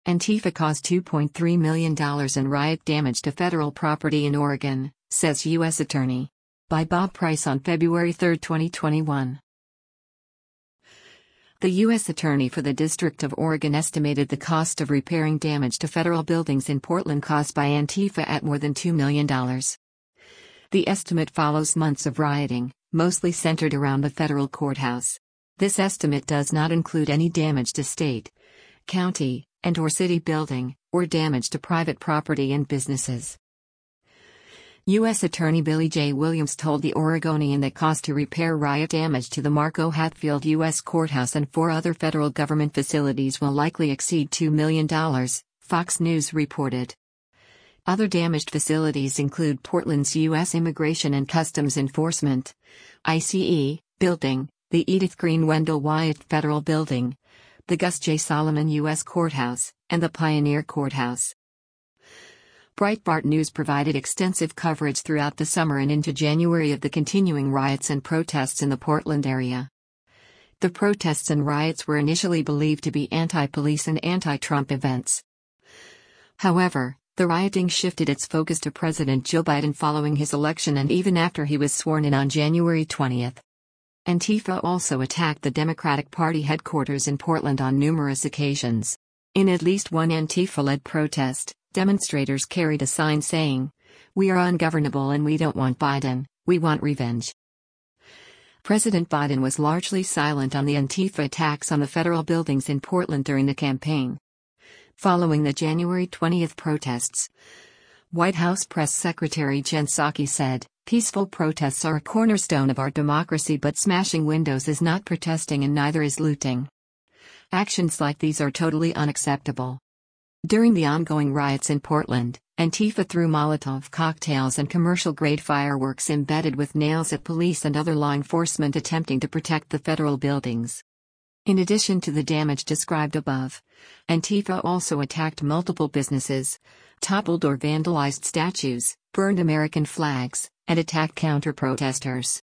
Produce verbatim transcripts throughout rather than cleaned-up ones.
Antifa caused two point three million dollars in riot damage to federal property in Oregon, says U S Attorney. By Bob Price on February third, twenty twenty-one. The U S Attorney for the District of Oregon estimated the cost of repairing damage to federal buildings in Portland caused by Antifa at more than two million dollars. The estimate follows months of rioting, mostly centered around the federal courthouse. This estimate does not include any damage to state, county, and/or city building, or damage to private property and businesses. U S Attorney Billy J. Williams told the Oregonian that cost to repair riot damage to the Marco Hatfield U S Courthouse and four other federal government facilities will likely exceed two million dollars, Fox News reported. Other damaged facilities include Portland's U S Immigration and Customs Enforcement I C E building, the Edith Green Wendell Wyatt Federal Building, the Gus J. Solomon U S Courthouse, and the Pioneer Courthouse. Breitbart News provided extensive coverage throughout the summer and into January of the continuing riots and protests in the Portland area. The protests and riots were initially believed to be anti-police and anti-Trump events. However, the rioting shifted its focus to President Joe Biden following his election and even after he was sworn in on January twentieth. Antifa also attacked the Democratic Party headquarters in Portland on numerous occasions. In at least one Antifa-led protest, demonstrators carried a sign saying, "We are ungovernable and we don't want Biden, we want revenge." President Biden was largely silent on the Antifa attacks on the federal buildings in Portland during the campaign. Following the January twentieth protests, White House Press Secretary Jen Psaki said, "Peaceful protests are a cornerstone of our democracy, but smashing windows is not protesting and neither is looting. Actions like these are totally unacceptable." During the ongoing riots in Portland, Antifa threw Molotov cocktails and commercial-grade fireworks embedded with nails at police and other law enforcement attempting to protect the federal buildings. In addition to the damage described above, Antifa also attacked multiple businesses, toppled or vandalized statues, burned American flags, and attacked counter-protesters.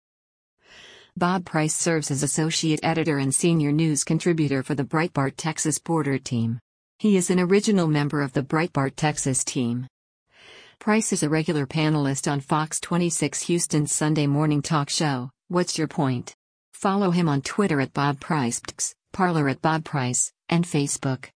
Bob Price serves as associate editor and senior news contributor for the Breitbart Texas Border team. He is an original member of the Breitbart Texas team. Price is a regular panelist on Fox twenty-six Houston's Sunday morning talk show, What's Your Point? Follow him on Twitter at Bob Price, Parler at Bob Price, and Facebook.